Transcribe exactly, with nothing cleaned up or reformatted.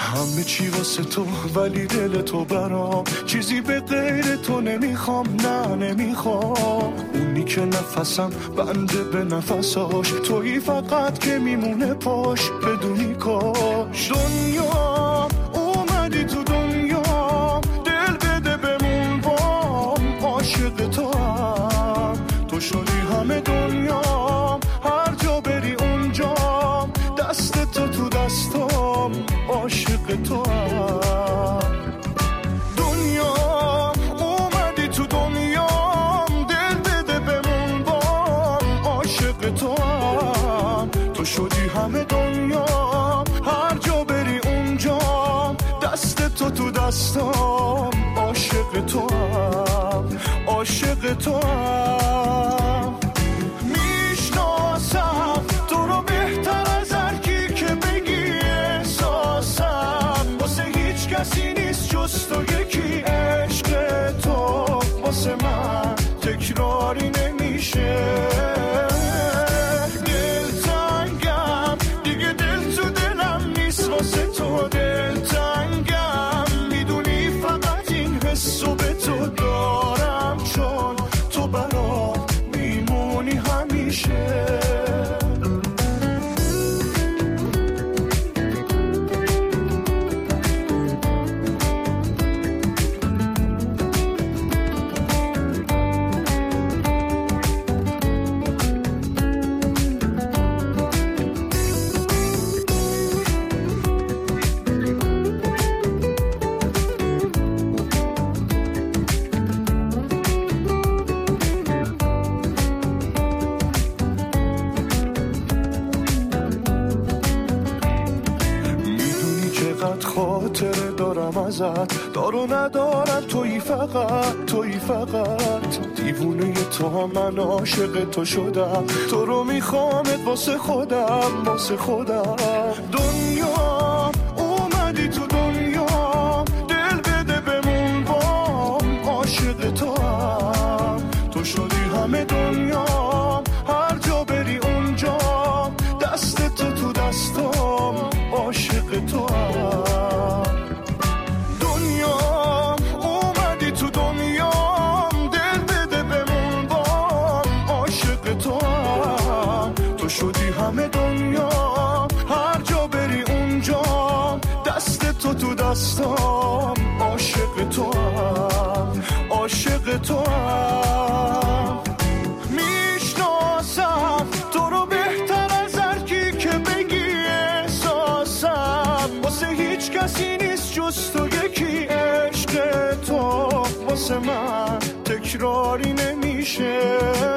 همه چی واسه تو ولی دل تو برام چیزی به غیر تو نمیخوام، نه نمیخوام. اونی که نفسم بنده به نفساش، تویی فقط که میمونه پاش بدونی کاش. دنیا اومدی تو دنیا، دل بده بمون بام، عاشق تو هم تو شدی همه دنیا، هر جا بری اونجا دست تو تو دستام، عاشق تو هم. دنیا اومدی تو دنیا، دل بده بمون بام، عاشق تو هم تو شدی همه دنیا، هر جا بری اونجا دست تو تو دستام، عاشق تو هم، عاشق تو هم. میشناسم تو رو بهتر از هر کی که بگی احساسم، واسه هیچ کسی نیست جز تو یکی. عشق تو واسه من تکراری نمیشه، دلتنگم دیگه دل تو دلم نیست واسه تو، دلتنگم میدونی فقط این حسو به تو دارم، چون تو برام میمونی همیشه. خاطره دارم ازت، دارو ندارم تویی فقط، تویی فقط. دیوونه تو هم من عاشق تو شدم، تو رو میخوامت واسه خودم، واسه خودم. دنیا اومدی تو دنیا، دل بده بمون بام، عاشق تو هم تو شدی همه دنیا، هر جا بری اونجا دست تو تو دستام، عاشق تو هم. دنیا اومدی تو دنیا، دل بده بمون بام، عاشق تو هم تو شدی همه دنیا، هر جا بری اونجا دست تو تو دستام، عاشق تو هم، عاشق تو هم. میشناسم تو رو بهتر از هر کی که بگی احساسم، واسه هیچ کسی نیست جز تو یکی. عشق تو واسه من تکراری نمیشه،